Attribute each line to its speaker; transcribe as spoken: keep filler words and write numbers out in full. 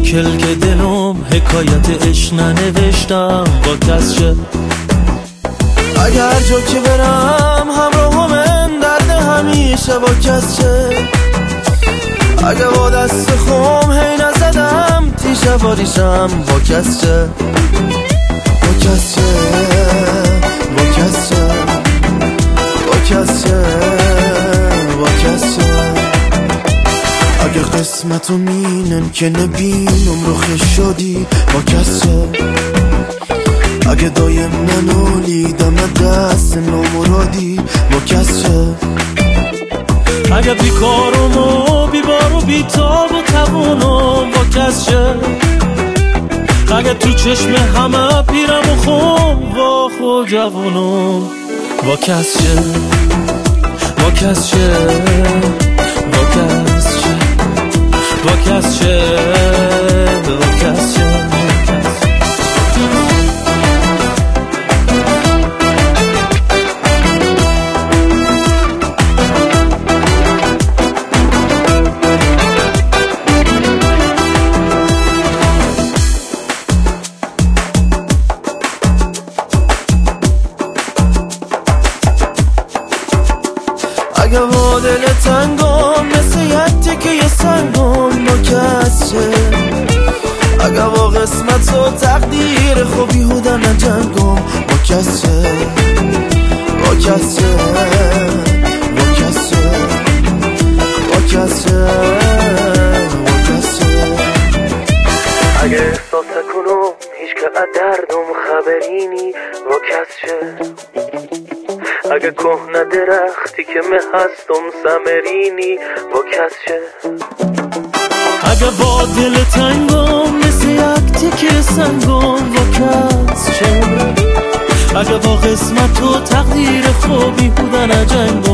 Speaker 1: مشکل که دلم حکایت اش ننوشتم با کس شه. اگر جا که برم همراه من درد همیشه با کس شه. اگه با دست خوم هی نزدم تیشه باریشم با کس شه. با کس شه با کس شه با کس شه با کس شه. اگه قسمتو مینن که نبینم رو خش شدی با کس شه. اگه دایم ننالیدم دست نامرادی با کس شه. اگه بیکارم و بیبار و بیتاب و توانم با کس شه. اگه تو چشم همه پیرم و خوم و خو جوانم با کس شه. با کس شه با کس شه با کس شه با کس شه. اگه با دل تنگم مثل یک تکه سنگم با کس شه. اگه با قسمت و تقدیر خوبی هوده نجنگم با کس شه. با کس شه با کس شه با کس شه با کس شه. اگه احساس کنم هیچ که از دردم خبرینی با کس شه. اگه کهنه درختی که مه هستم سمرینی با کس شه. اگه با دل تنگم مثل یک تکه سنگم با کس شه. اگه با قسمت و تقدیر خوبی بودن جنگم